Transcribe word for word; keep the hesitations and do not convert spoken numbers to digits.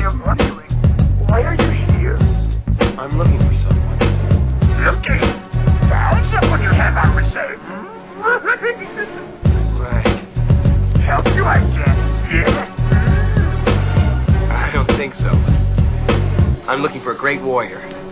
am wondering, why are you here? I'm looking for someone. Looking? Found someone you have, I would say. Right. Help you, I guess. Yeah. I don't think so. I'm looking for a great warrior.